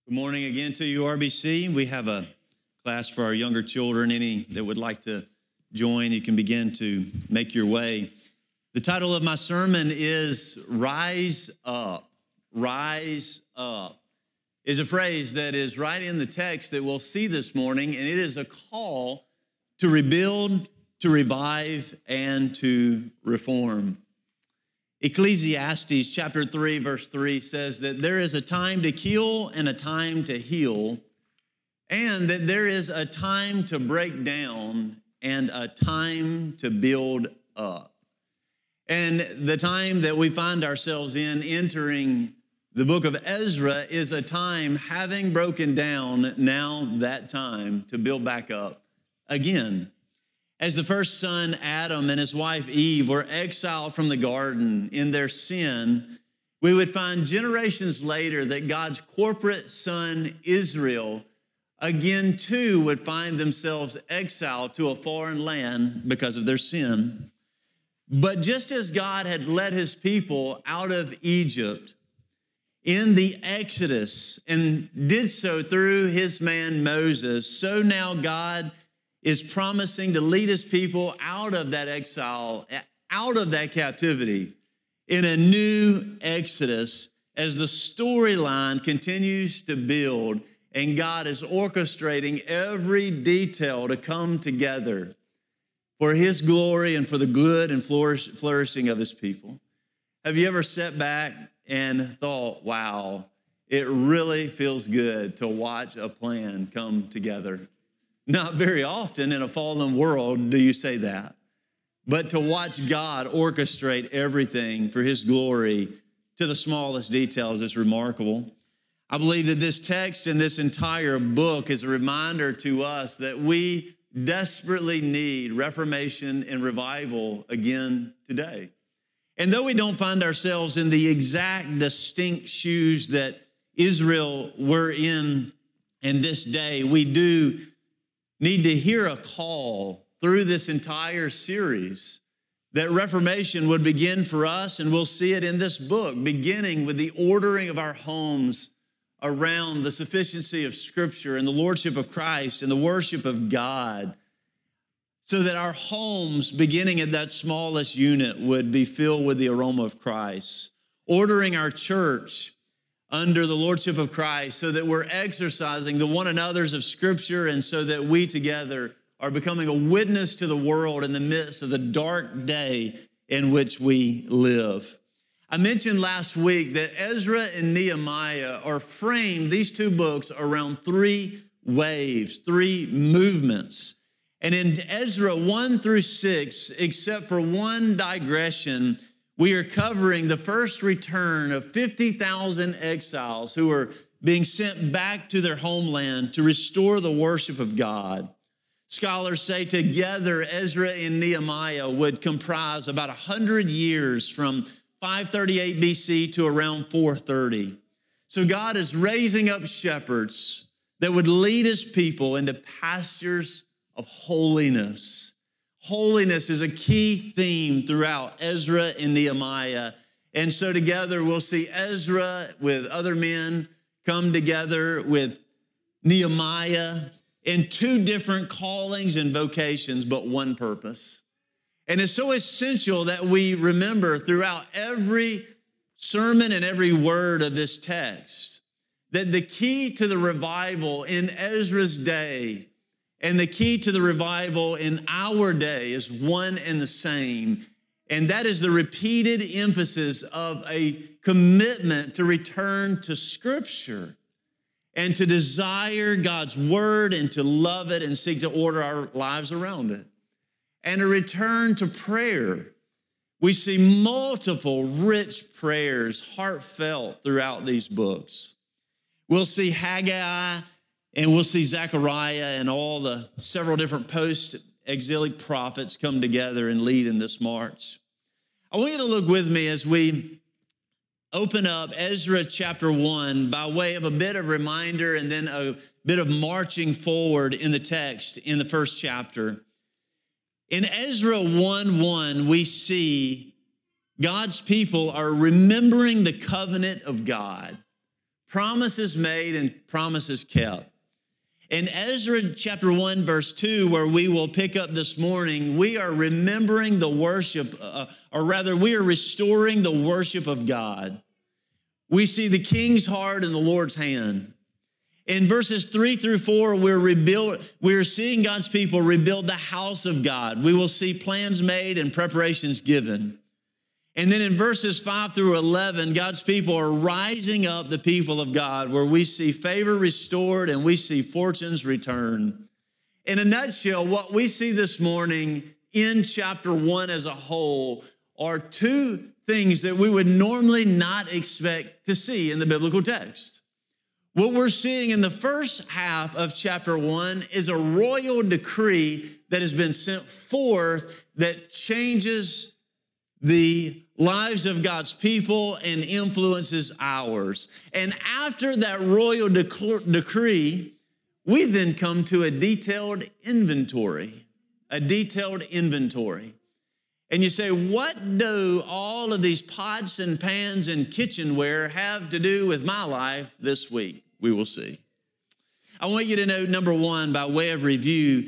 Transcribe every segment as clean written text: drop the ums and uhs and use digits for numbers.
Good morning again to you, RBC. We have a class for our younger children. Any that would like to join, you can begin to make your way. The title of my sermon is Rise Up. Rise Up is a phrase that is right in the text that we'll see this morning, and it is a call to rebuild, to revive, and to reform. Ecclesiastes chapter 3, verse 3 says that there is a time to kill and a time to heal, and that there is a time to break down and a time to build up. And the time that we find ourselves in entering the book of Ezra is a time, having broken down, now that time to build back up again. As the first son, Adam, and his wife, Eve, were exiled from the garden in their sin, we would find generations later that God's corporate son, Israel, again, too, would find themselves exiled to a foreign land because of their sin. But just as God had led his people out of Egypt in the Exodus and did so through his man Moses, so now God is promising to lead his people out of that exile, out of that captivity, in a new Exodus as the storyline continues to build and God is orchestrating every detail to come together for his glory and for the good and flourishing of his people. Have you ever sat back and thought, wow, it really feels good to watch a plan come together? Not very often in a fallen world do you say that, but to watch God orchestrate everything for his glory to the smallest details is remarkable. I believe that this text and this entire book is a reminder to us that we desperately need reformation and revival again today. And though we don't find ourselves in the exact distinct shoes that Israel were in this day, we do need to hear a call through this entire series that reformation would begin for us, and we'll see it in this book, beginning with the ordering of our homes around the sufficiency of Scripture and the lordship of Christ and the worship of God, so that our homes, beginning at that smallest unit, would be filled with the aroma of Christ. Ordering our church under the lordship of Christ so that we're exercising the one another's of Scripture and so that we together are becoming a witness to the world in the midst of the dark day in which we live. I mentioned last week that Ezra and Nehemiah are framed, these two books, around three waves, three movements. And in Ezra 1 through 6, except for one digression, we are covering the first return of 50,000 exiles who are being sent back to their homeland to restore the worship of God. Scholars say together Ezra and Nehemiah would comprise about 100 years from 538 BC to around 430. So God is raising up shepherds that would lead his people into pastures of holiness. Holiness is a key theme throughout Ezra and Nehemiah. And so together we'll see Ezra with other men come together with Nehemiah in two different callings and vocations, but one purpose. And it's so essential that we remember throughout every sermon and every word of this text that the key to the revival in Ezra's day and the key to the revival in our day is one and the same, and that is the repeated emphasis of a commitment to return to Scripture and to desire God's word and to love it and seek to order our lives around it, and a return to prayer. We see multiple rich prayers, heartfelt, throughout these books. We'll see Haggai, and we'll see Zechariah and all the several different post-exilic prophets come together and lead in this march. I want you to look with me as we open up Ezra chapter 1 by way of a bit of reminder and then a bit of marching forward in the text in the first chapter. In Ezra 1:1, we see God's people are remembering the covenant of God, promises made and promises kept. In Ezra chapter 1, verse 2, where we will pick up this morning, we are remembering the worship, or rather, we are restoring the worship of God. We see the king's heart in the Lord's hand. In verses 3 through 4, we're seeing God's people rebuild the house of God. We will see plans made and preparations given. And then in verses 5 through 11, God's people are rising up, the people of God, where we see favor restored and we see fortunes return. In a nutshell, what we see this morning in chapter 1 as a whole are two things that we would normally not expect to see in the biblical text. What we're seeing in the first half of chapter 1 is a royal decree that has been sent forth that changes the lives of God's people and influences ours. And after that royal decree, we then come to a detailed inventory. And you say, what do all of these pots and pans and kitchenware have to do with my life this week? We will see. I want you to know, number one, by way of review,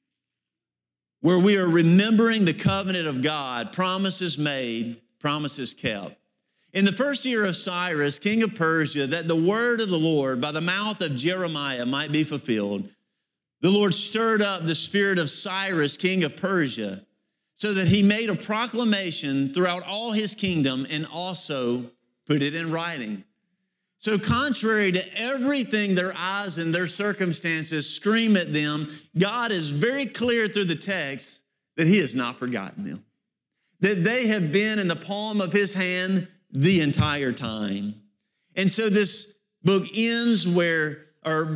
where we are remembering the covenant of God, promises made, promises kept. In the first year of Cyrus, king of Persia, that the word of the Lord by the mouth of Jeremiah might be fulfilled, the Lord stirred up the spirit of Cyrus, king of Persia, so that he made a proclamation throughout all his kingdom and also put it in writing. So contrary to everything their eyes and their circumstances scream at them, God is very clear through the text that he has not forgotten them, that they have been in the palm of his hand the entire time. And so this book begins where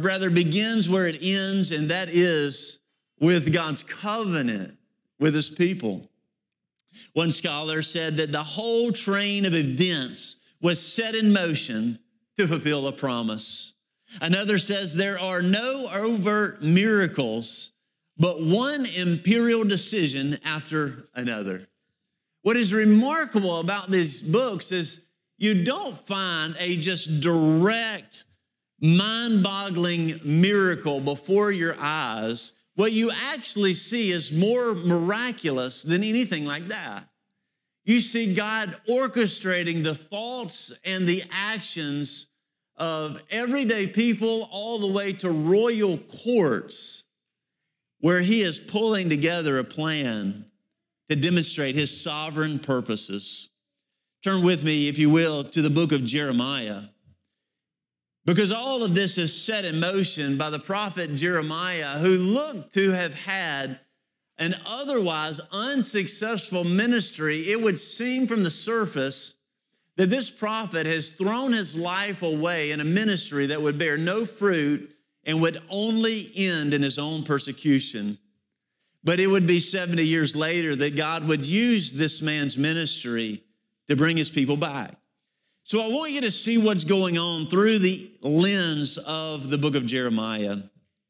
it ends, and that is with God's covenant with his people. One scholar said that the whole train of events was set in motion to fulfill a promise. Another says there are no overt miracles, but one imperial decision after another. What is remarkable about these books is you don't find a just direct, mind-boggling miracle before your eyes. What you actually see is more miraculous than anything like that. You see God orchestrating the thoughts and the actions of everyday people all the way to royal courts, where he is pulling together a plan to demonstrate his sovereign purposes. Turn with me, if you will, to the book of Jeremiah, because all of this is set in motion by the prophet Jeremiah, who looked to have had an otherwise unsuccessful ministry. It would seem from the surface that this prophet has thrown his life away in a ministry that would bear no fruit and would only end in his own persecution. But it would be 70 years later that God would use this man's ministry to bring his people back. So I want you to see what's going on through the lens of the book of Jeremiah.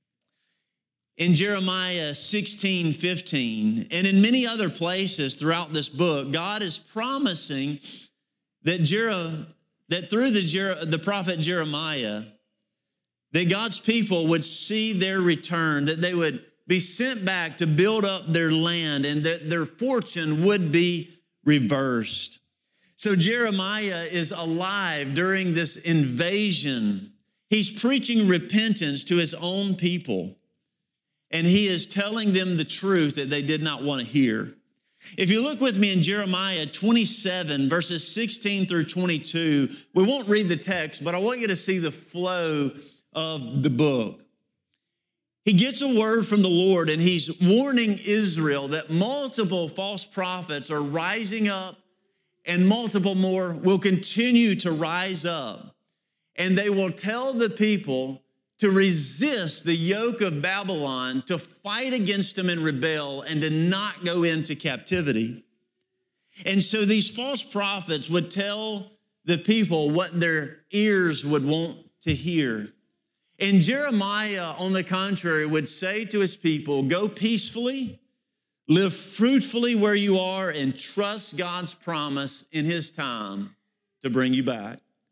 In Jeremiah 16:15, and in many other places throughout this book, God is promising that through the prophet Jeremiah, that God's people would see their return, that they would be sent back to build up their land, and that their fortune would be reversed. So Jeremiah is alive during this invasion. He's preaching repentance to his own people, and he is telling them the truth that they did not want to hear. If you look with me in Jeremiah 27, verses 16 through 22, we won't read the text, but I want you to see the flow of the book. He gets a word from the Lord, and he's warning Israel that multiple false prophets are rising up, and multiple more will continue to rise up. And they will tell the people to resist the yoke of Babylon, to fight against them and rebel, and to not go into captivity. And so these false prophets would tell the people what their ears would want to hear. And Jeremiah, on the contrary, would say to his people, go peacefully, live fruitfully where you are, and trust God's promise in his time to bring you back.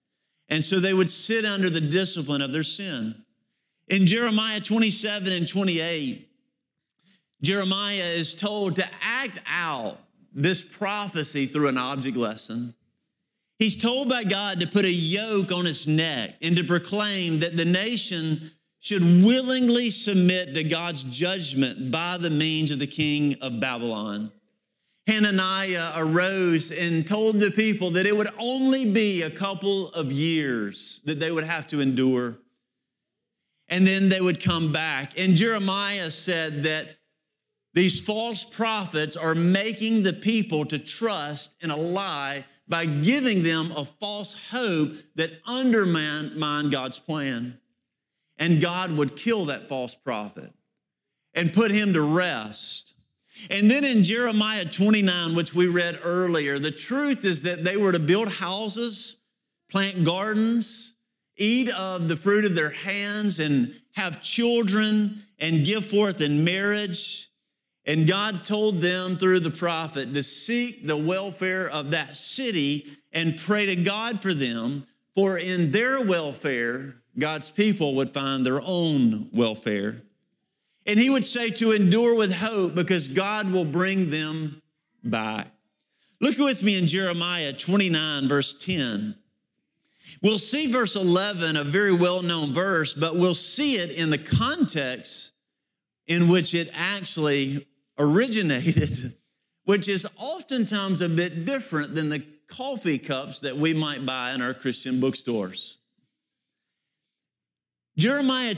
And so they would sit under the discipline of their sin. In Jeremiah 27 and 28, Jeremiah is told to act out this prophecy through an object lesson. He's told by God to put a yoke on his neck and to proclaim that the nation should willingly submit to God's judgment by the means of the king of Babylon. Hananiah arose and told the people that it would only be a couple of years that they would have to endure, and then they would come back. And Jeremiah said that these false prophets are making the people to trust in a lie by giving them a false hope that undermine God's plan. And God would kill that false prophet and put him to rest. And then in Jeremiah 29, which we read earlier, the truth is that they were to build houses, plant gardens, eat of the fruit of their hands, and have children and give forth in marriage. And God told them through the prophet to seek the welfare of that city and pray to God for them, for in their welfare, God's people would find their own welfare. And he would say to endure with hope because God will bring them back. Look with me in Jeremiah 29, verse 10. We'll see verse 11, a very well-known verse, but we'll see it in the context in which it actually originated, which is oftentimes a bit different than the coffee cups that we might buy in our Christian bookstores. Jeremiah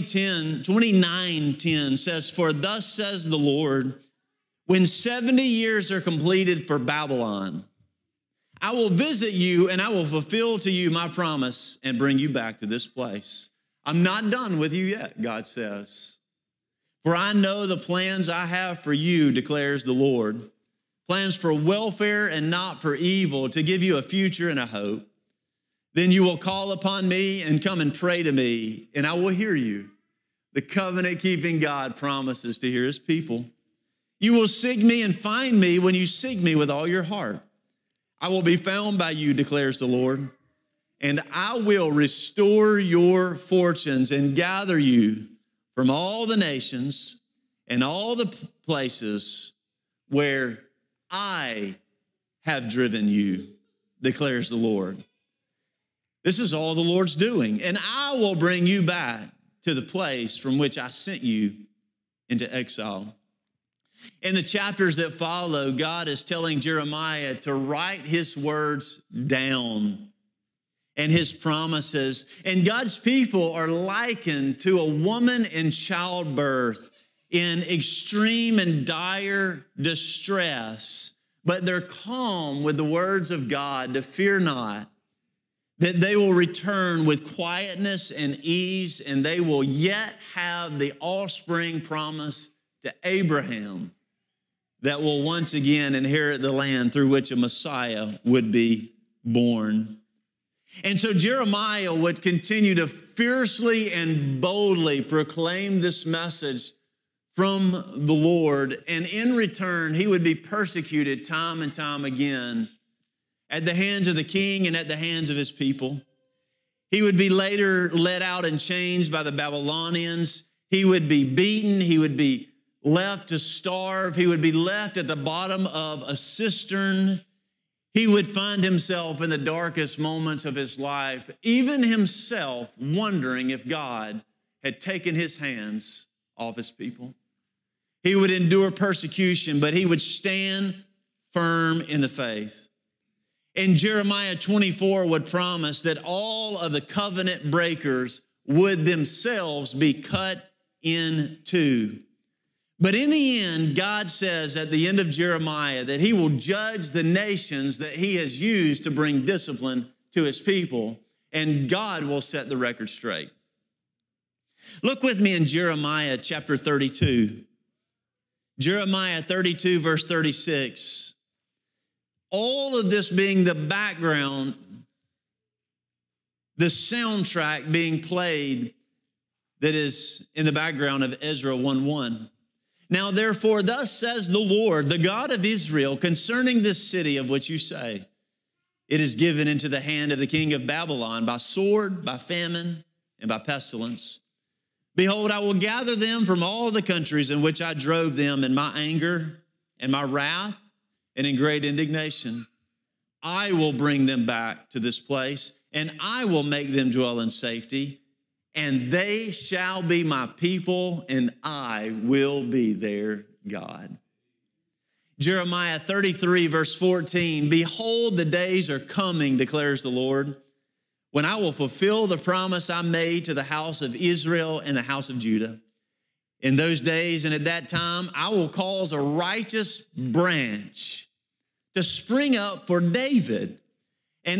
29:10 says, "For thus says the Lord, when 70 years are completed for Babylon, I will visit you and I will fulfill to you my promise and bring you back to this place." I'm not done with you yet, God says. "For I know the plans I have for you, declares the Lord, plans for welfare and not for evil, to give you a future and a hope. Then you will call upon me and come and pray to me, and I will hear you." The covenant-keeping God promises to hear his people. "You will seek me and find me when you seek me with all your heart. I will be found by you, declares the Lord, and I will restore your fortunes and gather you from all the nations and all the places where I have driven you, declares the Lord." This is all the Lord's doing. "And I will bring you back to the place from which I sent you into exile." In the chapters that follow, God is telling Jeremiah to write his words down and his promises. And God's people are likened to a woman in childbirth in extreme and dire distress, but they're calm with the words of God to fear not, that they will return with quietness and ease, and they will yet have the offspring promised to Abraham that will once again inherit the land through which a Messiah would be born. And so Jeremiah would continue to fiercely and boldly proclaim this message from the Lord, and in return, he would be persecuted time and time again at the hands of the king and at the hands of his people. He would be later led out in chains by the Babylonians. He would be beaten. He would be left to starve. He would be left at the bottom of a cistern. He would find himself in the darkest moments of his life, even himself wondering if God had taken his hands off his people. He would endure persecution, but he would stand firm in the faith. And Jeremiah 24 would promise that all of the covenant breakers would themselves be cut in two. But in the end, God says at the end of Jeremiah that he will judge the nations that he has used to bring discipline to his people, and God will set the record straight. Look with me in Jeremiah chapter 32. Jeremiah 32, verse 36. All of this being the background, the soundtrack being played that is in the background of Ezra 1:1. "Now therefore, thus says the Lord, the God of Israel, concerning this city of which you say, It is given into the hand of the king of Babylon by sword, by famine, and by pestilence. Behold, I will gather them from all the countries in which I drove them in my anger and my wrath and in great indignation. I will bring them back to this place, and I will make them dwell in safety, and they shall be my people, and I will be their God. Jeremiah 33, verse 14, behold, the days are coming, declares the Lord, when I will fulfill the promise I made to the house of Israel and the house of Judah. In those days and at that time, I will cause a righteous branch to spring up for David and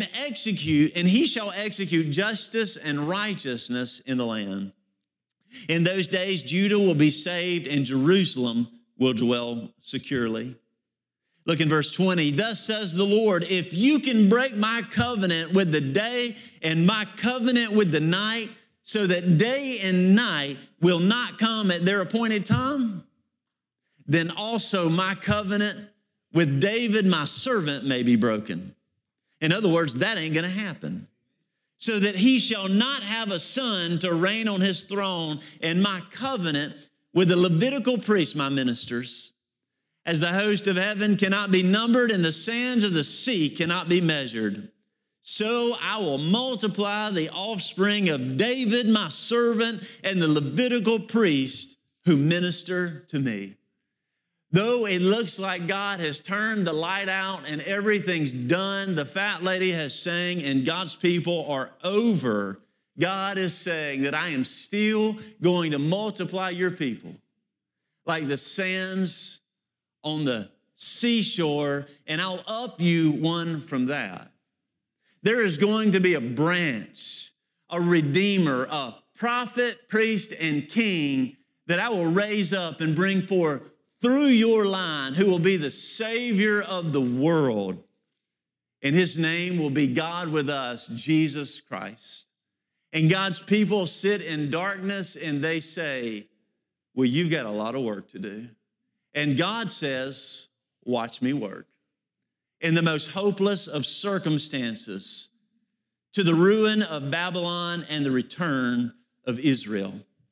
he shall execute justice and righteousness in the land. In those days, Judah will be saved and Jerusalem will dwell securely. Look in verse 20. Thus says the Lord, if you can break my covenant with the day and my covenant with the night, so that day and night will not come at their appointed time, then also my covenant with David, my servant, may be broken. In other words, that ain't going to happen. So that he shall not have a son to reign on his throne, and my covenant with the Levitical priests, my ministers, as the host of heaven cannot be numbered and the sands of the sea cannot be measured, so I will multiply the offspring of David, my servant, and the Levitical priest who minister to me. Though it looks like God has turned the light out and everything's done, the fat lady has sang and God's people are over, God is saying that I am still going to multiply your people like the sands on the seashore, and I'll up you one from that. There is going to be a branch, a redeemer, a prophet, priest, and king that I will raise up and bring forth through your line, who will be the Savior of the world. And his name will be God with us, Jesus Christ. And God's people sit in darkness and they say, well, you've got a lot of work to do. And God says, watch me work. In the most hopeless of circumstances, to the ruin of Babylon and the return of Israel.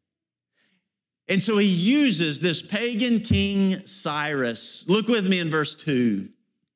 And so he uses this pagan king Cyrus. Look with me in verse 2.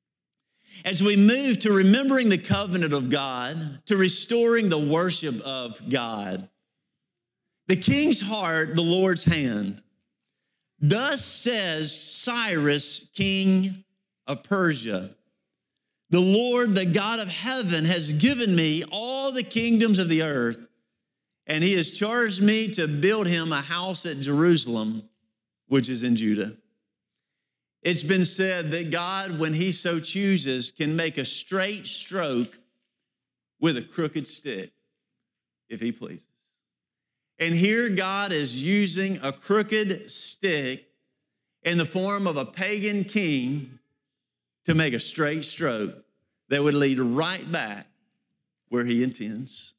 As we move to remembering the covenant of God, to restoring the worship of God, the king's heart, the Lord's hand. Thus says Cyrus, king of Persia, the Lord, the God of heaven, has given me all the kingdoms of the earth, and he has charged me to build him a house at Jerusalem, which is in Judah. It's been said that God, when he so chooses, can make a straight stroke with a crooked stick, if he pleases. And here God is using a crooked stick in the form of a pagan king to make a straight stroke that would lead right back where he intends.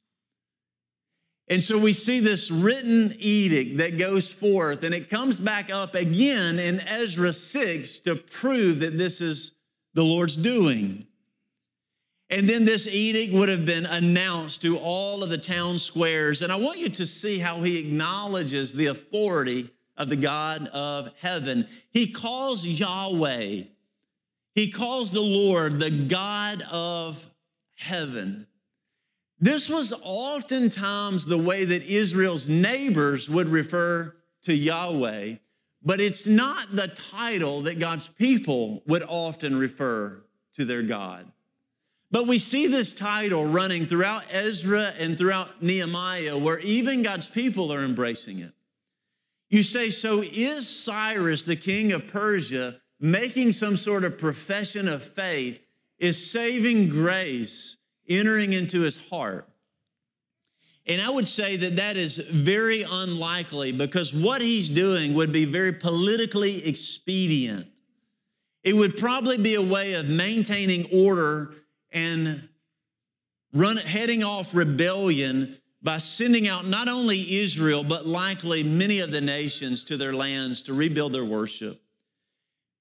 And so we see this written edict that goes forth, and it comes back up again in Ezra 6 to prove that this is the Lord's doing. And then this edict would have been announced to all of the town squares. And I want you to see how he acknowledges the authority of the God of heaven. He calls Yahweh, he calls the Lord the God of heaven. This was oftentimes the way that Israel's neighbors would refer to Yahweh, but it's not the title that God's people would often refer to their God. But we see this title running throughout Ezra and throughout Nehemiah, where even God's people are embracing it. You say, so is Cyrus, the king of Persia, making some sort of profession of faith? Is saving grace entering into his heart? And I would say that that is very unlikely, because what he's doing would be very politically expedient. It would probably be a way of maintaining order and heading off rebellion by sending out not only Israel, but likely many of the nations to their lands to rebuild their worship.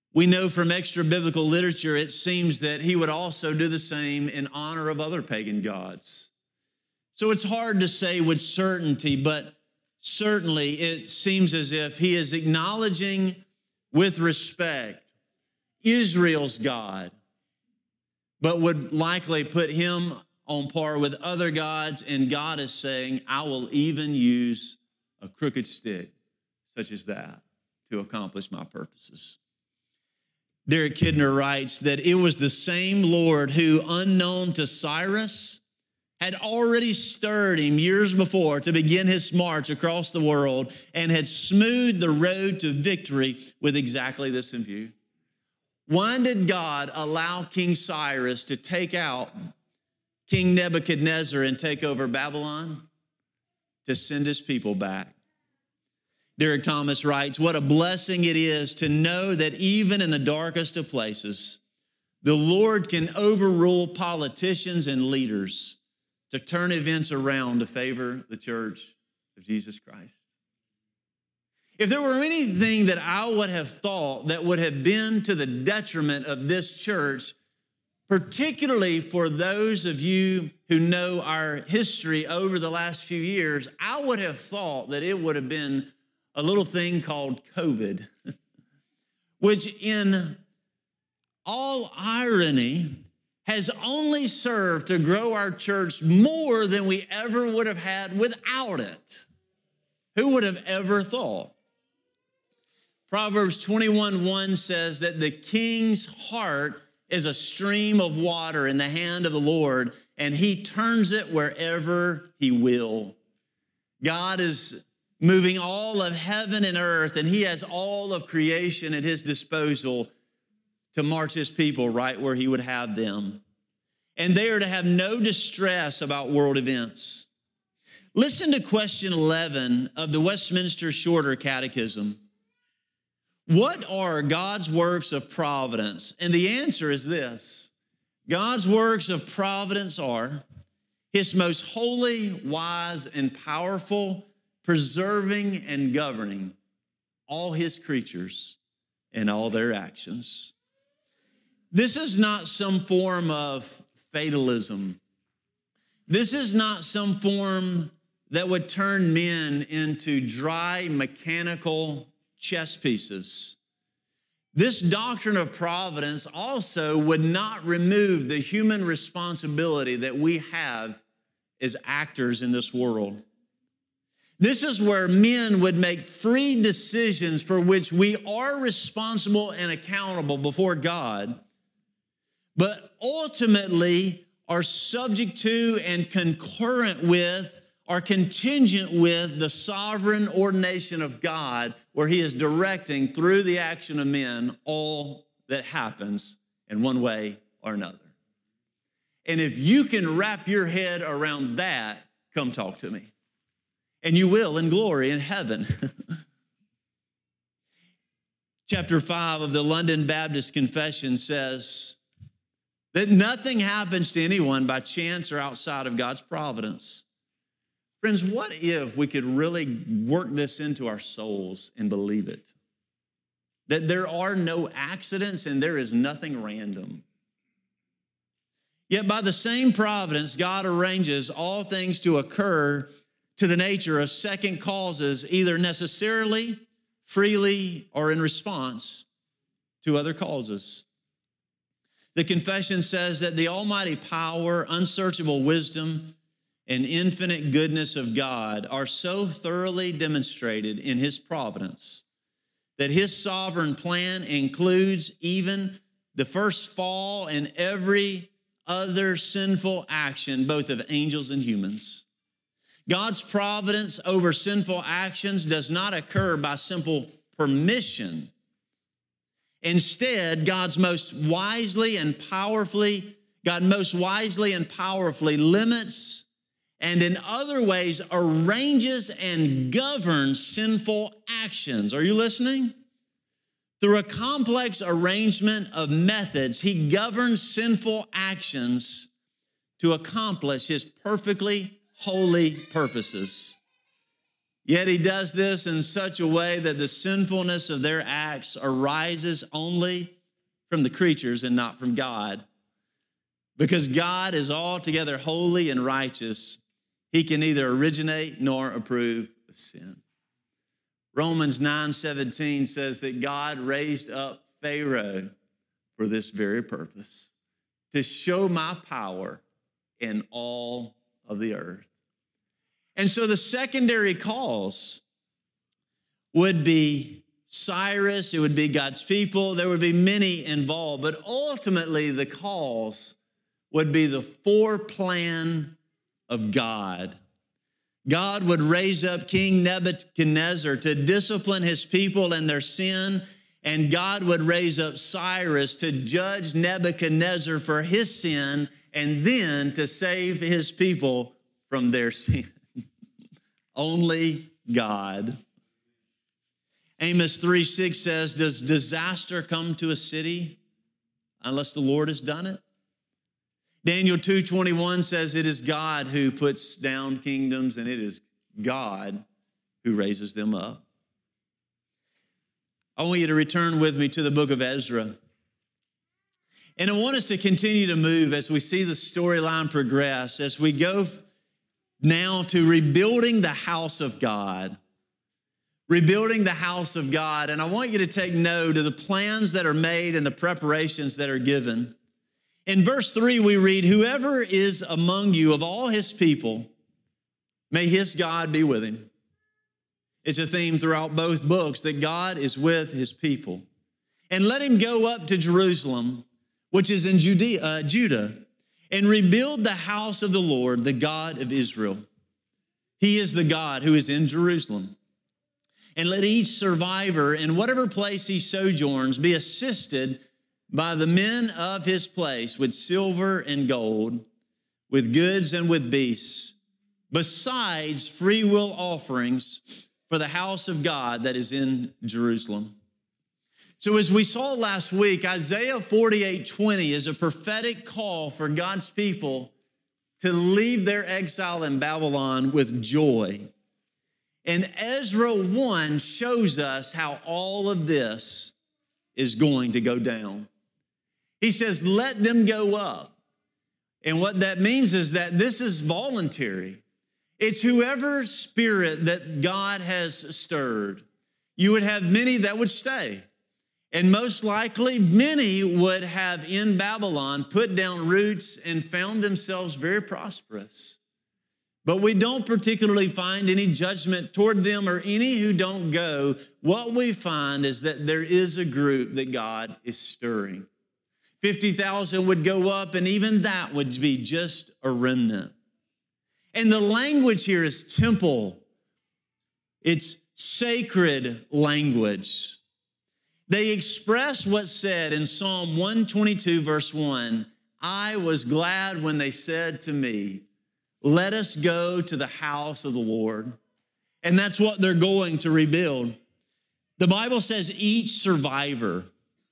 We know from extra biblical literature, it seems that he would also do the same in honor of other pagan gods. So it's hard to say with certainty, but certainly it seems as if he is acknowledging with respect Israel's God, but would likely put him on par with other gods. And God is saying, I will even use a crooked stick such as that to accomplish my purposes. Derek Kidner writes that it was the same Lord who, unknown to Cyrus, had already stirred him years before to begin his march across the world and had smoothed the road to victory with exactly this in view. Why did God allow King Cyrus to take out King Nebuchadnezzar and take over Babylon? To send his people back. Derek Thomas writes, what a blessing it is to know that even in the darkest of places, the Lord can overrule politicians and leaders to turn events around to favor the church of Jesus Christ. If there were anything that I would have thought that would have been to the detriment of this church, particularly for those of you who know our history over the last few years, I would have thought that it would have been a little thing called COVID, which in all irony has only served to grow our church more than we ever would have had without it. Who would have ever thought? Proverbs 21:1 says that the king's heart is a stream of water in the hand of the Lord, and he turns it wherever he will. God is moving all of heaven and earth, and he has all of creation at his disposal to march his people right where he would have them. And they are to have no distress about world events. Listen to question 11 of the Westminster Shorter Catechism. What are God's works of providence? And the answer is this. God's works of providence are his most holy, wise, and powerful, preserving and governing all his creatures and all their actions. This is not some form of fatalism. This is not some form that would turn men into dry, mechanical chess pieces. This doctrine of providence also would not remove the human responsibility that we have as actors in this world. This is where men would make free decisions for which we are responsible and accountable before God, but ultimately are subject to and concurrent with or contingent with the sovereign ordination of God, where he is directing through the action of men all that happens in one way or another. And if you can wrap your head around that, come talk to me. And you will in glory in heaven. Chapter 5 of the London Baptist Confession says that nothing happens to anyone by chance or outside of God's providence. Friends, what if we could really work this into our souls and believe it? That there are no accidents and there is nothing random. Yet by the same providence, God arranges all things to occur to the nature of second causes, either necessarily, freely, or in response to other causes. The confession says that the almighty power, unsearchable wisdom, and infinite goodness of God are so thoroughly demonstrated in his providence that his sovereign plan includes even the first fall and every other sinful action, both of angels and humans. God's providence over sinful actions does not occur by simple permission. Instead, God most wisely and powerfully limits and in other ways arranges and governs sinful actions. Are you listening? Through a complex arrangement of methods, he governs sinful actions to accomplish his perfectly holy purposes. Yet he does this in such a way that the sinfulness of their acts arises only from the creatures and not from God. Because God is altogether holy and righteous, he can neither originate nor approve of sin. Romans 9:17 says that God raised up Pharaoh for this very purpose, to show my power in all of the earth. And so the secondary cause would be Cyrus, it would be God's people, there would be many involved, but ultimately the cause would be the foreplan of God. God would raise up King Nebuchadnezzar to discipline his people and their sin, and God would raise up Cyrus to judge Nebuchadnezzar for his sin and then to save his people from their sin. Only God. Amos 3:6 says, does disaster come to a city unless the Lord has done it? Daniel 2:21 says it is God who puts down kingdoms and it is God who raises them up. I want you to return with me to the book of Ezra. And I want us to continue to move as we see the storyline progress, as we go now to rebuilding the house of God. Rebuilding the house of God. And I want you to take note of the plans that are made and the preparations that are given. In verse 3, we read, whoever is among you of all his people, may his God be with him. It's a theme throughout both books that God is with his people. And let him go up to Jerusalem, which is in Judah, and rebuild the house of the Lord, the God of Israel. He is the God who is in Jerusalem. And let each survivor in whatever place he sojourns be assisted by the men of his place with silver and gold, with goods and with beasts, besides free will offerings for the house of God that is in Jerusalem. So as we saw last week, Isaiah 48:20 is a prophetic call for God's people to leave their exile in Babylon with joy. And Ezra 1 shows us how all of this is going to go down. He says, let them go up. And what that means is that this is voluntary. It's whoever spirit that God has stirred. You would have many that would stay. And most likely, many would have in Babylon put down roots and found themselves very prosperous. But we don't particularly find any judgment toward them or any who don't go. What we find is that there is a group that God is stirring. 50,000 would go up, and even that would be just a remnant. And the language here is temple. It's sacred language. They express what's said in Psalm 122, verse 1. I was glad when they said to me, let us go to the house of the Lord. And that's what they're going to rebuild. The Bible says each survivor.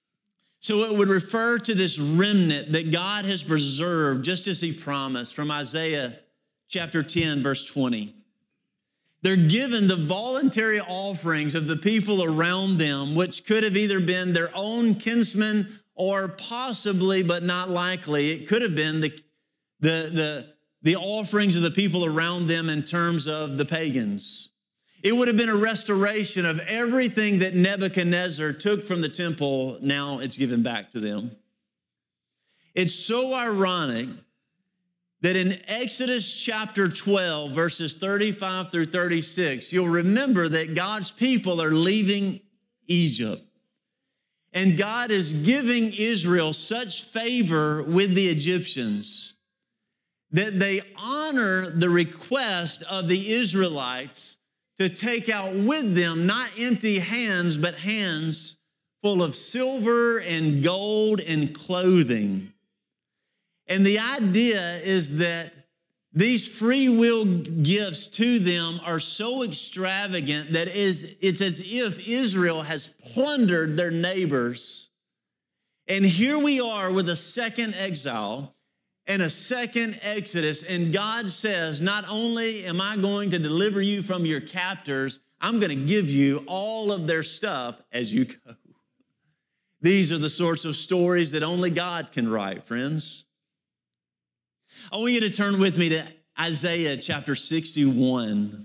So it would refer to this remnant that God has preserved just as he promised from Isaiah chapter 10, verse 20. They're given the voluntary offerings of the people around them, which could have either been their own kinsmen or possibly, but not likely, it could have been the offerings of the people around them in terms of the pagans. It would have been a restoration of everything that Nebuchadnezzar took from the temple. Now it's given back to them. It's so ironic that in Exodus chapter 12, verses 35 through 36, you'll remember that God's people are leaving Egypt. And God is giving Israel such favor with the Egyptians that they honor the request of the Israelites to take out with them not empty hands, but hands full of silver and gold and clothing. And the idea is that these free will gifts to them are so extravagant that it's as if Israel has plundered their neighbors. And here we are with a second exile. and a second Exodus. And God says, not only am I going to deliver you from your captors, I'm going to give you all of their stuff as you go. These are the sorts of stories that only God can write, friends. I want you to turn with me to Isaiah chapter 61.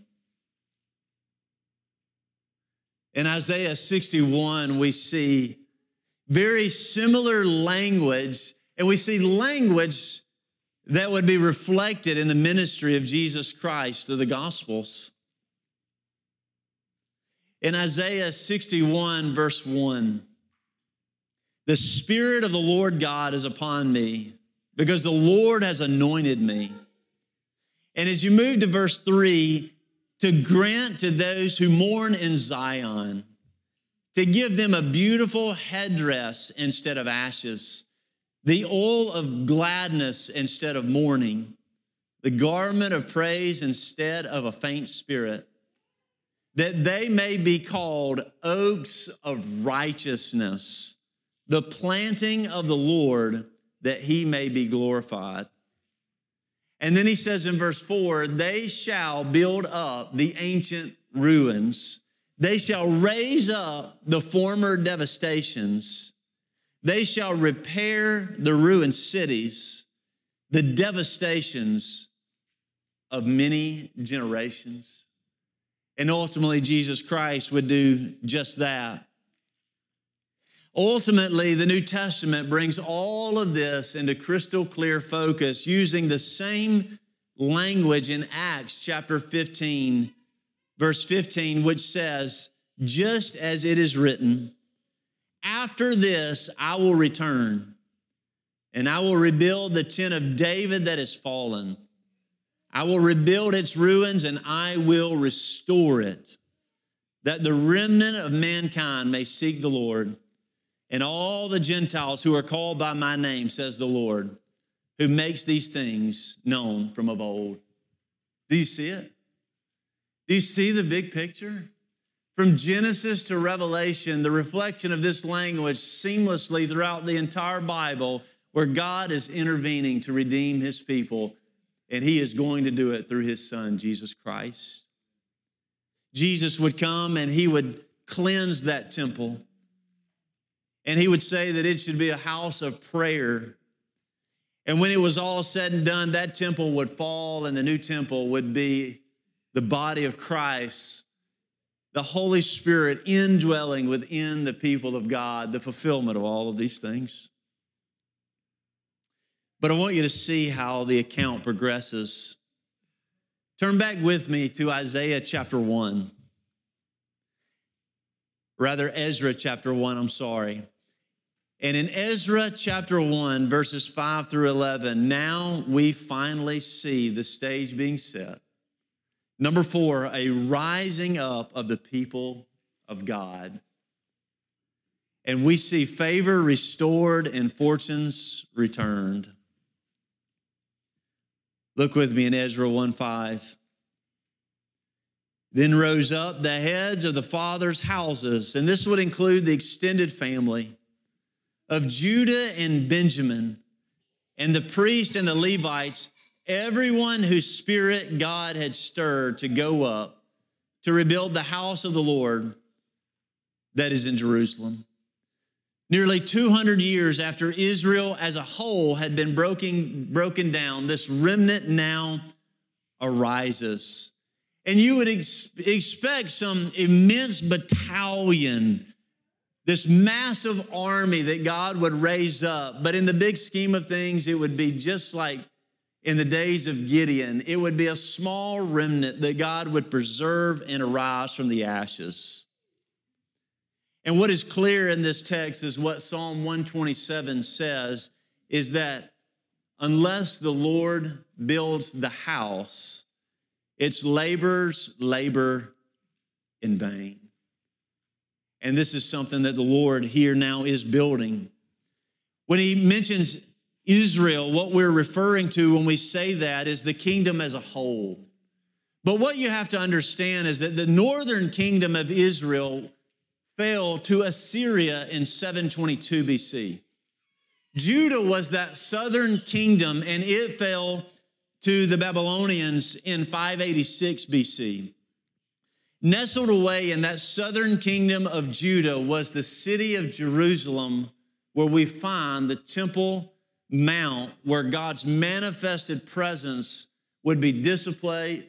In Isaiah 61, we see very similar language, and we see language that would be reflected in the ministry of Jesus Christ through the Gospels. In Isaiah 61, verse 1, the Spirit of the Lord God is upon me, because the Lord has anointed me. And as you move to verse 3, to grant to those who mourn in Zion, to give them a beautiful headdress instead of ashes, the oil of gladness instead of mourning, the garment of praise instead of a faint spirit, that they may be called oaks of righteousness, the planting of the Lord, that he may be glorified. And then he says in verse 4, they shall build up the ancient ruins. They shall raise up the former devastations. They shall repair the ruined cities, the devastations of many generations. And ultimately, Jesus Christ would do just that. Ultimately, the New Testament brings all of this into crystal clear focus using the same language in Acts chapter 15, verse 15, which says, just as it is written, after this I will return, and I will rebuild the tent of David that is fallen. I will rebuild its ruins, and I will restore it, that the remnant of mankind may seek the Lord, and all the Gentiles who are called by my name, says the Lord, who makes these things known from of old. Do you see it? Do you see the big picture? From Genesis to Revelation, the reflection of this language seamlessly throughout the entire Bible, where God is intervening to redeem his people, and he is going to do it through his Son, Jesus Christ. Jesus would come and he would cleanse that temple. And he would say that it should be a house of prayer. And when it was all said and done, that temple would fall and the new temple would be the body of Christ, the Holy Spirit indwelling within the people of God, the fulfillment of all of these things. But I want you to see how the account progresses. Turn back with me to Isaiah chapter 1. Rather, Ezra chapter 1, I'm sorry. And in Ezra chapter 1, verses 5 through 11, now we finally see the stage being set. Number 4, a rising up of the people of God. And we see favor restored and fortunes returned. Look with me in Ezra 1:5. Then rose up the heads of the fathers' houses, and this would include the extended family of Judah and Benjamin, and the priests and the Levites, everyone whose spirit God had stirred to go up to rebuild the house of the Lord that is in Jerusalem. Nearly 200 years after Israel as a whole had been broken down, this remnant now arises. And you would expect some immense battalion, this massive army that God would raise up. But in the big scheme of things, it would be just like in the days of Gideon. It would be a small remnant that God would preserve and arise from the ashes. And what is clear in this text is what Psalm 127 says, is that unless the Lord builds the house, its laborers labor in vain. And this is something that the Lord here now is building. When he mentions Israel, what we're referring to when we say that is the kingdom as a whole. But what you have to understand is that the northern kingdom of Israel fell to Assyria in 722 BC. Judah was that southern kingdom, and it fell to the Babylonians in 586 BC. Nestled away in that southern kingdom of Judah was the city of Jerusalem, where we find the Temple Mount, where God's manifested presence would be displayed,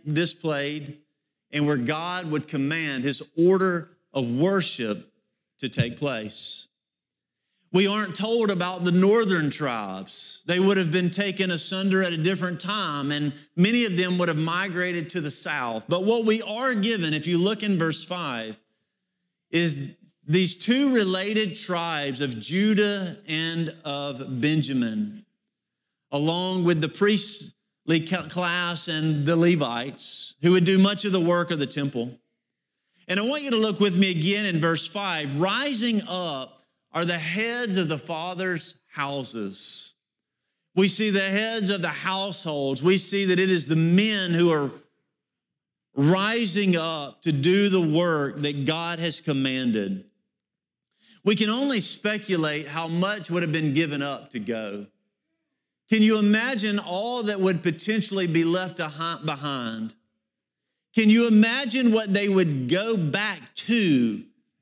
and where God would command his order of worship to take place. We aren't told about the northern tribes. They would have been taken asunder at a different time, and many of them would have migrated to the south. But what we are given, if you look in verse 5, is these two related tribes of Judah and of Benjamin, along with the priestly class and the Levites, who would do much of the work of the temple. And I want you to look with me again in verse 5. Rising up are the heads of the fathers' houses. We see the heads of the households. We see that it is the men who are rising up to do the work that God has commanded. We can only speculate how much would have been given up to go. Can you imagine all that would potentially be left behind? Can you imagine what they would go back to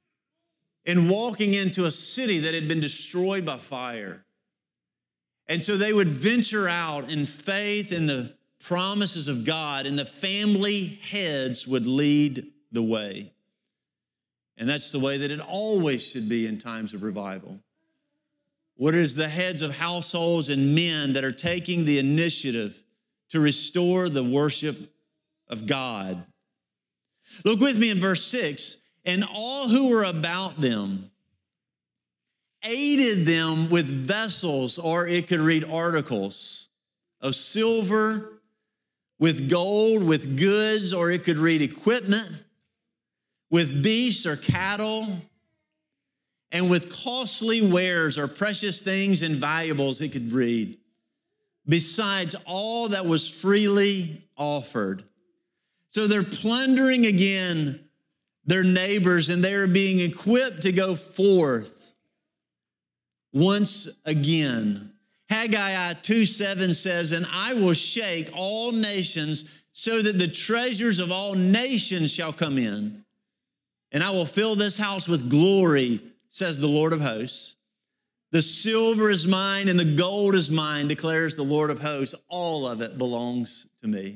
in walking into a city that had been destroyed by fire? And so they would venture out in faith in the promises of God, and the family heads would lead the way. And that's the way that it always should be in times of revival. What is the heads of households and men that are taking the initiative to restore the worship of God? Look with me in verse 6. And all who were about them aided them with vessels, or it could read articles, of silver, with gold, with goods, or it could read equipment, with beasts or cattle, and with costly wares or precious things and valuables, it could read, besides all that was freely offered. So they're plundering again their neighbors, and they are being equipped to go forth once again. Haggai 2:7 says, and I will shake all nations so that the treasures of all nations shall come in. And I will fill this house with glory, says the Lord of hosts. The silver is mine and the gold is mine, declares the Lord of hosts. All of it belongs to me.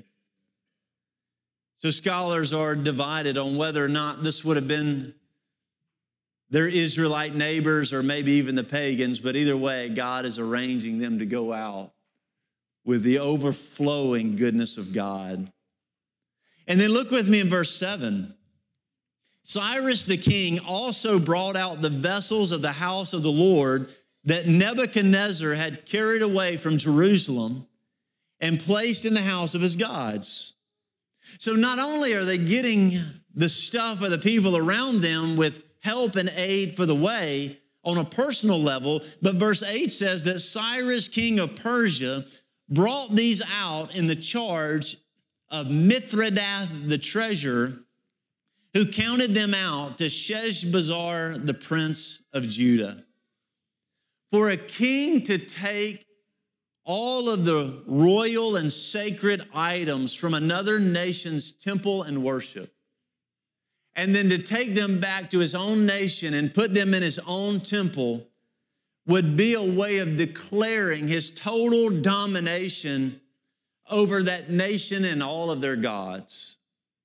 So scholars are divided on whether or not this would have been their Israelite neighbors or maybe even the pagans, but either way, God is arranging them to go out with the overflowing goodness of God. And then look with me in verse 7. Cyrus the king also brought out the vessels of the house of the Lord that Nebuchadnezzar had carried away from Jerusalem and placed in the house of his gods. So not only are they getting the stuff of the people around them with help and aid for the way on a personal level, but verse 8 says that Cyrus, king of Persia, brought these out in the charge of Mithredath the treasurer, who counted them out to Sheshbazzar, the prince of Judah. For a king to take all of the royal and sacred items from another nation's temple and worship, and then to take them back to his own nation and put them in his own temple, would be a way of declaring his total domination over that nation and all of their gods.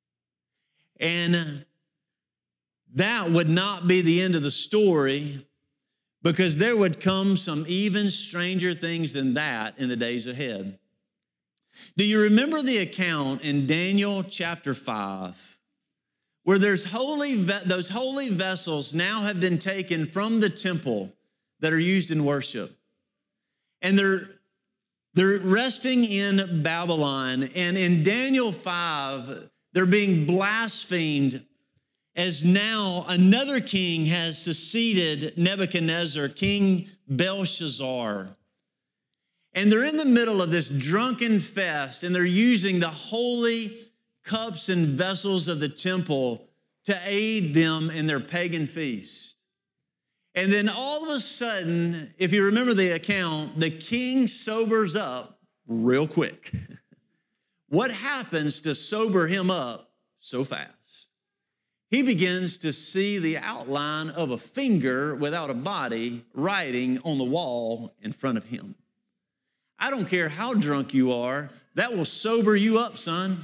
And that would not be the end of the story, because there would come some even stranger things than that in the days ahead. Do you remember the account in Daniel chapter 5, where those holy vessels now have been taken from the temple that are used in worship, and they're resting in Babylon, and in Daniel 5, they're being blasphemed as now another king has succeeded Nebuchadnezzar, King Belshazzar. And they're in the middle of this drunken fest, and they're using the holy cups and vessels of the temple to aid them in their pagan feast. And then all of a sudden, if you remember the account, the king sobers up real quick. What happens to sober him up so fast? He begins to see the outline of a finger without a body writing on the wall in front of him. I don't care how drunk you are, that will sober you up, son.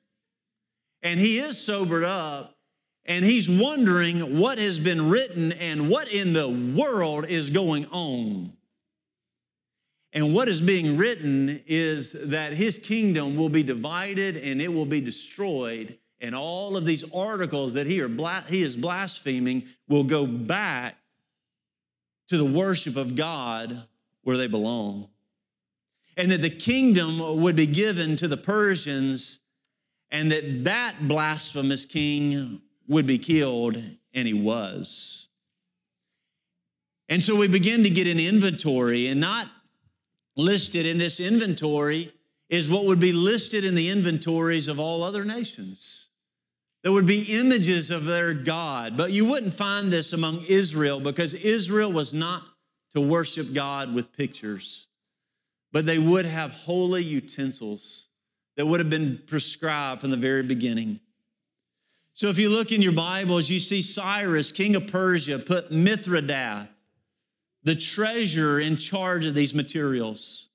And he is sobered up, and he's wondering what has been written and what in the world is going on. And what is being written is that his kingdom will be divided and it will be destroyed, and all of these articles that he is blaspheming will go back to the worship of God where they belong. And that the kingdom would be given to the Persians, and that blasphemous king would be killed, and he was. And so we begin to get an inventory, and not listed in this inventory is what would be listed in the inventories of all other nations. There would be images of their God, but you wouldn't find this among Israel, because Israel was not to worship God with pictures, but they would have holy utensils that would have been prescribed from the very beginning. So if you look in your Bibles, you see Cyrus, king of Persia, put Mithridath, the treasurer, in charge of these materials.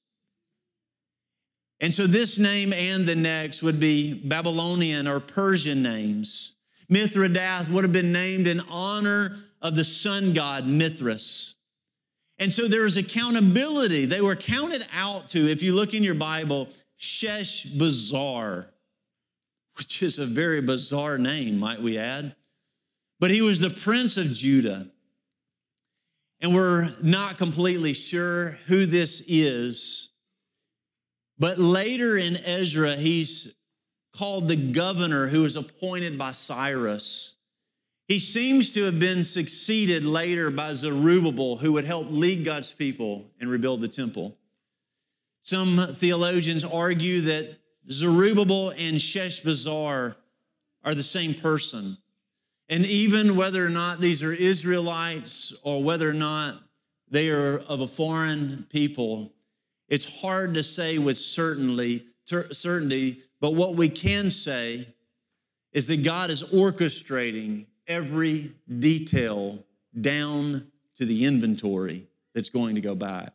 And so this name and the next would be Babylonian or Persian names. Mithridath would have been named in honor of the sun god Mithras. And so there is accountability. They were counted out to, if you look in your Bible, Sheshbazzar, which is a very bizarre name, might we add. But he was the prince of Judah. And we're not completely sure who this is. But later in Ezra, he's called the governor who was appointed by Cyrus. He seems to have been succeeded later by Zerubbabel, who would help lead God's people and rebuild the temple. Some theologians argue that Zerubbabel and Sheshbazzar are the same person. And even whether or not these are Israelites or whether or not they are of a foreign people, it's hard to say with certainty, but what we can say is that God is orchestrating every detail down to the inventory that's going to go back.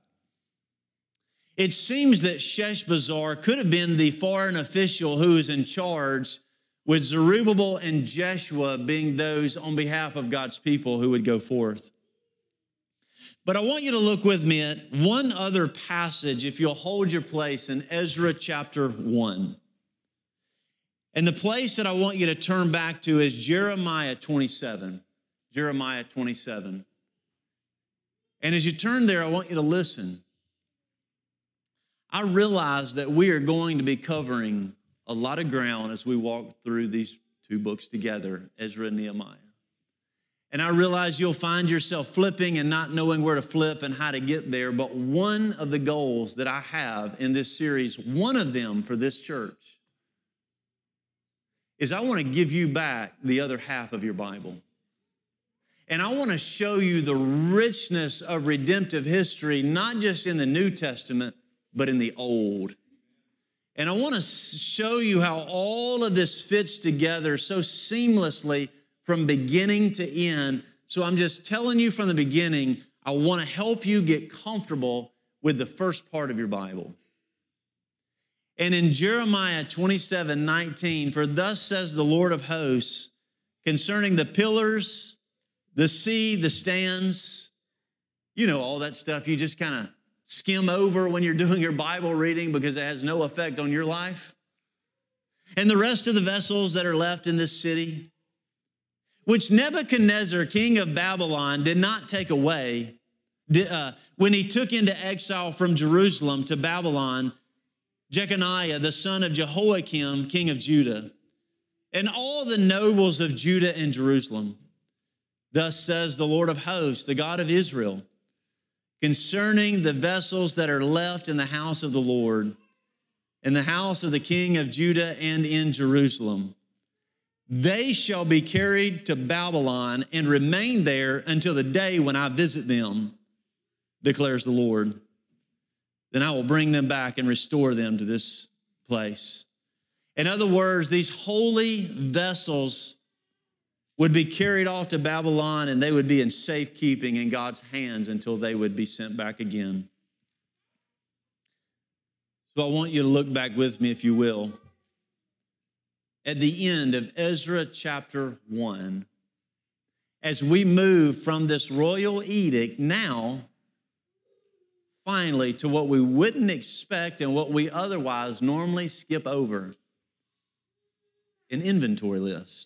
It seems that Sheshbazzar could have been the foreign official who is in charge, with Zerubbabel and Jeshua being those on behalf of God's people who would go forth. But I want you to look with me at one other passage, if you'll hold your place, in Ezra chapter 1. And the place that I want you to turn back to is Jeremiah 27. Jeremiah 27. And as you turn there, I want you to listen. I realize that we are going to be covering a lot of ground as we walk through these two books together, Ezra and Nehemiah. And I realize you'll find yourself flipping and not knowing where to flip and how to get there. But one of the goals that I have in this series, one of them for this church, is I want to give you back the other half of your Bible. And I want to show you the richness of redemptive history, not just in the New Testament, but in the Old. And I want to show you how all of this fits together so seamlessly from beginning to end. So I'm just telling you from the beginning, I want to help you get comfortable with the first part of your Bible. And in Jeremiah 27:19, for thus says the Lord of hosts, concerning the pillars, the sea, the stands, you know, all that stuff you just kind of skim over when you're doing your Bible reading because it has no effect on your life. And the rest of the vessels that are left in this city, which Nebuchadnezzar, king of Babylon, did not take away when he took into exile from Jerusalem to Babylon, Jeconiah, the son of Jehoiakim, king of Judah, and all the nobles of Judah and Jerusalem. Thus says the Lord of hosts, the God of Israel, concerning the vessels that are left in the house of the Lord, in the house of the king of Judah and in Jerusalem. They shall be carried to Babylon and remain there until the day when I visit them, declares the Lord. Then I will bring them back and restore them to this place. In other words, these holy vessels would be carried off to Babylon, and they would be in safekeeping in God's hands until they would be sent back again. So I want you to look back with me, if you will, at the end of Ezra chapter 1, as we move from this royal edict now, finally, to what we wouldn't expect and what we otherwise normally skip over, an inventory list.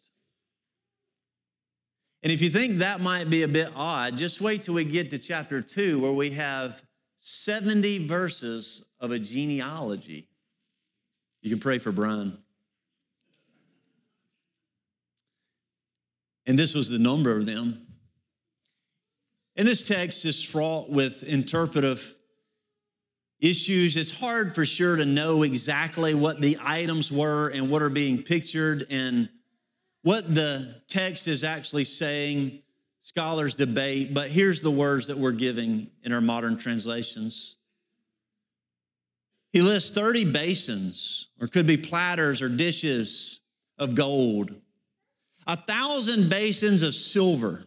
And if you think that might be a bit odd, just wait till we get to chapter 2, where we have 70 verses of a genealogy. You can pray for Brian. And this was the number of them. And this text is fraught with interpretive issues. It's hard for sure to know exactly what the items were and what are being pictured and what the text is actually saying. Scholars debate, but here's the words that we're giving in our modern translations. He lists 30 basins, or could be platters or dishes of gold, 1,000 basins of silver,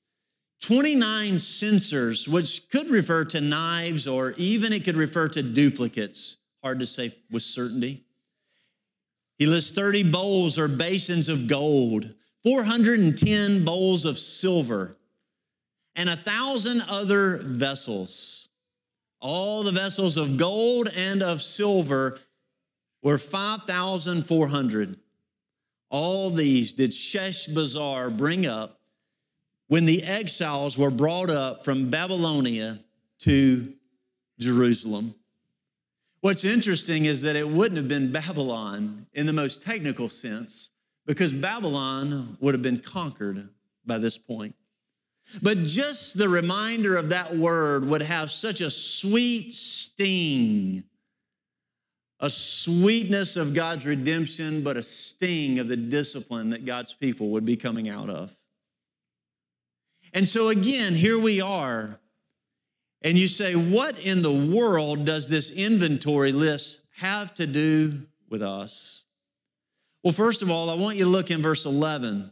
29 censers, which could refer to knives, or even it could refer to duplicates. Hard to say with certainty. He lists 30 bowls or basins of gold, 410 bowls of silver, and 1,000 other vessels. All the vessels of gold and of silver were 5,400. All these did Sheshbazzar bring up when the exiles were brought up from Babylonia to Jerusalem. What's interesting is that it wouldn't have been Babylon in the most technical sense, because Babylon would have been conquered by this point. But just the reminder of that word would have such a sweet sting, a sweetness of God's redemption, but a sting of the discipline that God's people would be coming out of. And so again, here we are. And you say, what in the world does this inventory list have to do with us? Well, first of all, I want you to look in verse 11.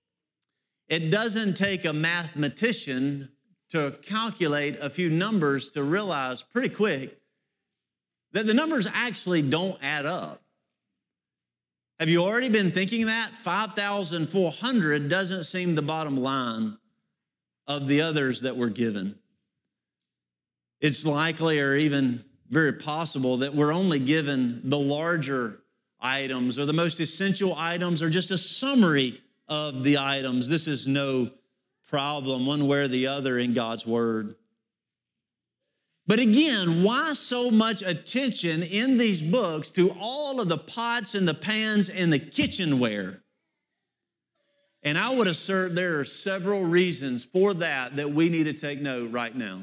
It doesn't take a mathematician to calculate a few numbers to realize pretty quick that the numbers actually don't add up. Have you already been thinking that? 5,400 doesn't seem the bottom line of the others that were given. It's likely, or even very possible, that we're only given the larger items or the most essential items or just a summary of the items. This is no problem one way or the other in God's word. But again, why so much attention in these books to all of the pots and the pans and the kitchenware? And I would assert there are several reasons for that we need to take note right now.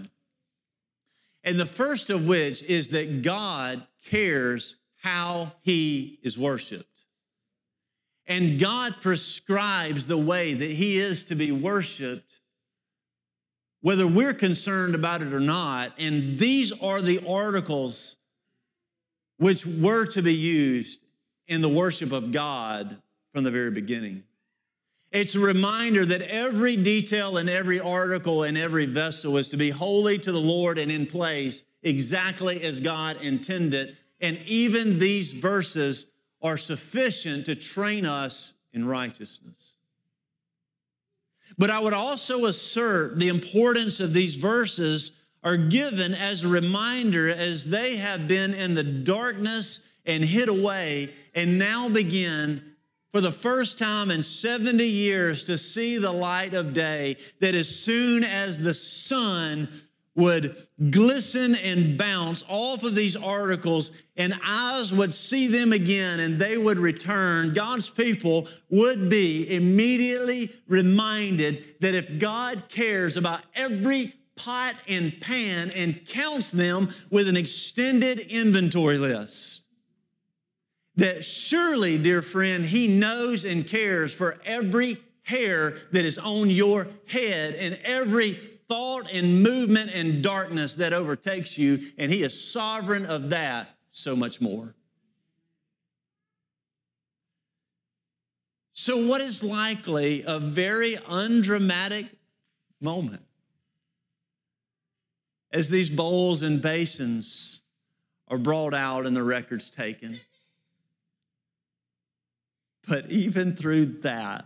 And the first of which is that God cares how he is worshiped. And God prescribes the way that he is to be worshiped, whether we're concerned about it or not. And these are the articles which were to be used in the worship of God from the very beginning. It's a reminder that every detail and every article and every vessel is to be holy to the Lord and in place exactly as God intended. And even these verses are sufficient to train us in righteousness. But I would also assert the importance of these verses are given as a reminder as they have been in the darkness and hid away and now begin for the first time in 70 years to see the light of day, that as soon as the sun would glisten and bounce off of these articles and eyes would see them again and they would return, God's people would be immediately reminded that if God cares about every pot and pan and counts them with an extended inventory list, that surely, dear friend, he knows and cares for every hair that is on your head and every thought and movement and darkness that overtakes you, and he is sovereign of that so much more. So what is likely a very undramatic moment as these bowls and basins are brought out and the records taken? But even through that,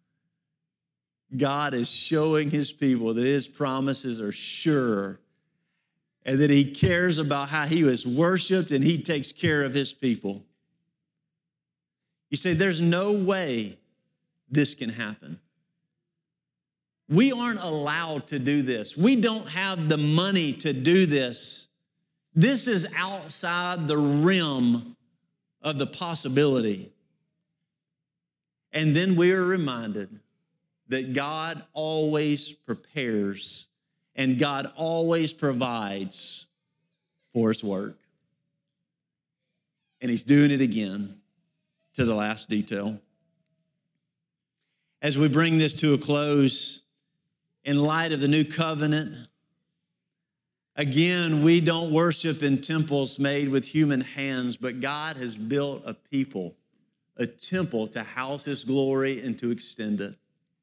God is showing his people that his promises are sure and that he cares about how he was worshiped and he takes care of his people. You say, there's no way this can happen. We aren't allowed to do this. We don't have the money to do this. This is outside the realm of the possibility. And then we are reminded that God always prepares and God always provides for his work. And he's doing it again to the last detail. As we bring this to a close, in light of the new covenant, again, we don't worship in temples made with human hands, but God has built a people, a temple to house his glory and to extend it.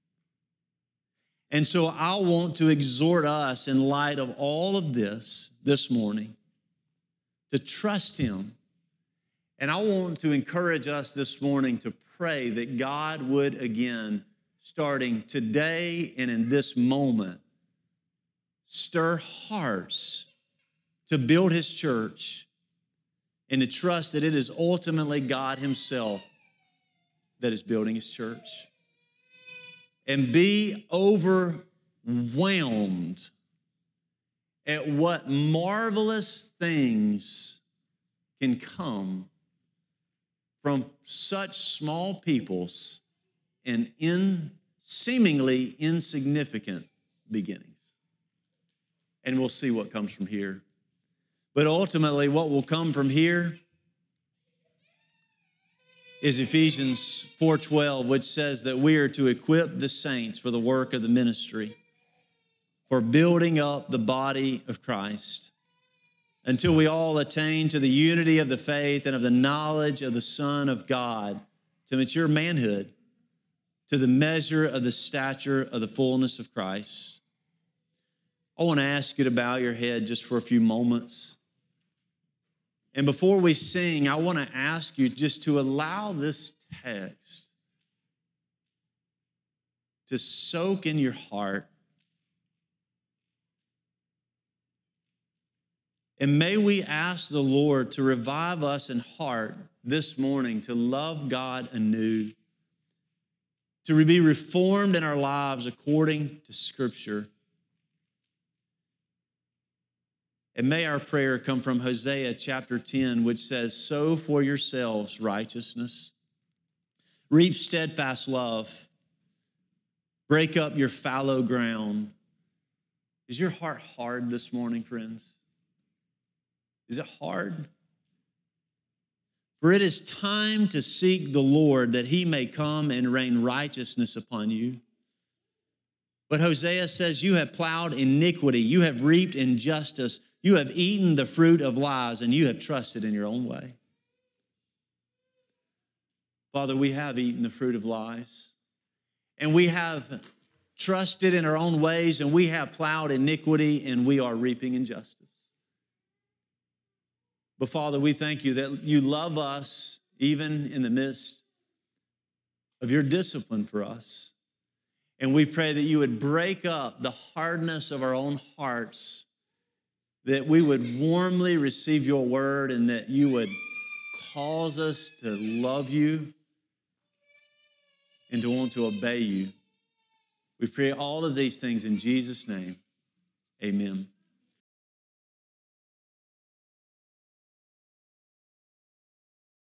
And so I want to exhort us in light of all of this morning to trust him. And I want to encourage us this morning to pray that God would again, starting today and in this moment, stir hearts to build his church and to trust that it is ultimately God himself that is building his church. And be overwhelmed at what marvelous things can come from such small peoples and seemingly insignificant beginnings. And we'll see what comes from here. But ultimately, what will come from here is Ephesians 4:12, which says that we are to equip the saints for the work of the ministry, for building up the body of Christ, until we all attain to the unity of the faith and of the knowledge of the Son of God, to mature manhood, to the measure of the stature of the fullness of Christ. I want to ask you to bow your head just for a few moments. And before we sing, I want to ask you just to allow this text to soak in your heart. And may we ask the Lord to revive us in heart this morning to love God anew, to be reformed in our lives according to Scripture. And may our prayer come from Hosea chapter 10, which says, sow for yourselves righteousness, reap steadfast love, break up your fallow ground. Is your heart hard this morning, friends? Is it hard? For it is time to seek the Lord that he may come and rain righteousness upon you. But Hosea says, you have plowed iniquity, you have reaped injustice, you have eaten the fruit of lies, and you have trusted in your own way. Father, we have eaten the fruit of lies, and we have trusted in our own ways, and we have plowed iniquity, and we are reaping injustice. But Father, we thank you that you love us even in the midst of your discipline for us. And we pray that you would break up the hardness of our own hearts, that we would warmly receive your word, and that you would cause us to love you and to want to obey you. We pray all of these things in Jesus' name. Amen.